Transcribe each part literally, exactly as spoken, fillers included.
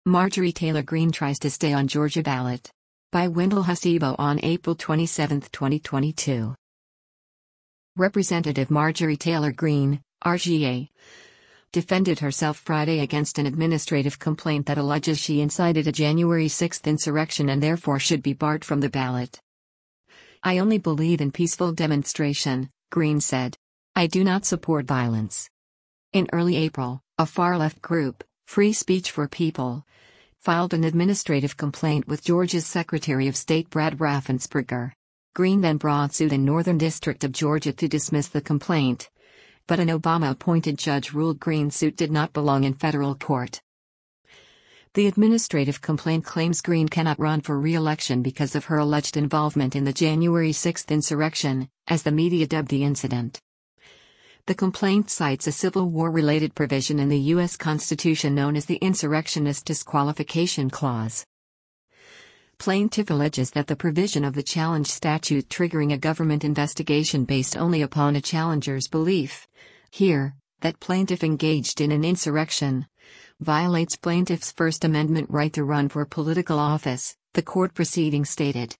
Marjorie Taylor Greene tries to stay on Georgia ballot. By Wendell Hasebo on April twenty-seventh, twenty twenty-two. Representative Marjorie Taylor Greene, R G A, defended herself Friday against an administrative complaint that alleges she incited a January sixth insurrection and therefore should be barred from the ballot. "I only believe in peaceful demonstration," Greene said. "I do not support violence." In early April, a far-left group, Free Speech for People, filed an administrative complaint with Georgia's Secretary of State Brad Raffensperger. Greene then brought suit in Northern District of Georgia to dismiss the complaint, but an Obama-appointed judge ruled Greene's suit did not belong in federal court. The administrative complaint claims Greene cannot run for re-election because of her alleged involvement in the January sixth insurrection, as the media dubbed the incident. The complaint cites a Civil War-related provision in the U S Constitution known as the Insurrectionist Disqualification Clause. Plaintiff alleges that the provision of the challenge statute triggering a government investigation based only upon a challenger's belief, here, that plaintiff engaged in an insurrection, violates plaintiff's First Amendment right to run for political office, the court proceeding stated.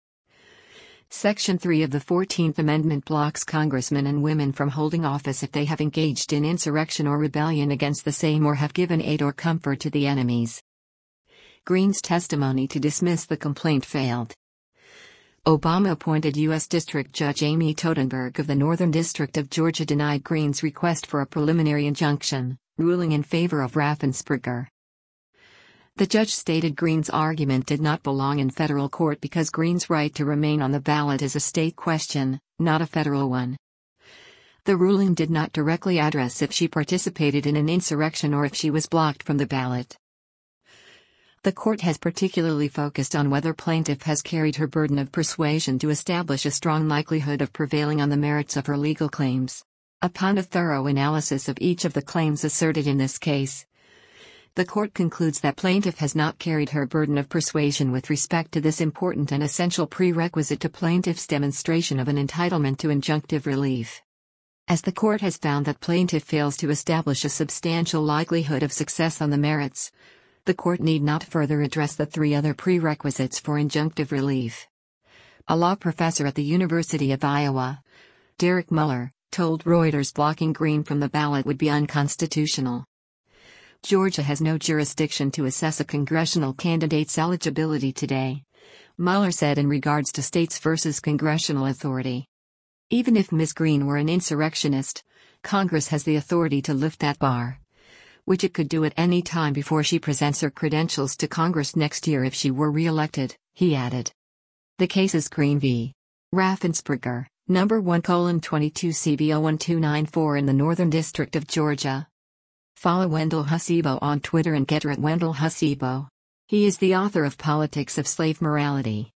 Section three of the fourteenth Amendment blocks congressmen and women from holding office if they have engaged in insurrection or rebellion against the same or have given aid or comfort to the enemies. Greene's testimony to dismiss the complaint failed. Obama-appointed U S District Judge Amy Totenberg of the Northern District of Georgia denied Greene's request for a preliminary injunction, ruling in favor of Raffensperger. The judge stated Greene's argument did not belong in federal court because Greene's right to remain on the ballot is a state question, not a federal one. The ruling did not directly address if she participated in an insurrection or if she was blocked from the ballot. The court has particularly focused on whether plaintiff has carried her burden of persuasion to establish a strong likelihood of prevailing on the merits of her legal claims. Upon a thorough analysis of each of the claims asserted in this case, the court concludes that plaintiff has not carried her burden of persuasion with respect to this important and essential prerequisite to plaintiff's demonstration of an entitlement to injunctive relief. As the court has found that plaintiff fails to establish a substantial likelihood of success on the merits, the court need not further address the three other prerequisites for injunctive relief. A law professor at the University of Iowa, Derek Muller, told Reuters blocking Greene from the ballot would be unconstitutional. Georgia has no jurisdiction to assess a congressional candidate's eligibility today, Mueller said in regards to states versus congressional authority. Even if Miz Greene were an insurrectionist, Congress has the authority to lift that bar, which it could do at any time before she presents her credentials to Congress next year if she were re-elected, he added. The case is Greene v. Raffensperger, number one colon twenty-two C B zero one two nine four in the Northern District of Georgia. Follow Wendell Hasebo on Twitter and Getter at Wendell Hasebo. He is the author of Politics of Slave Morality.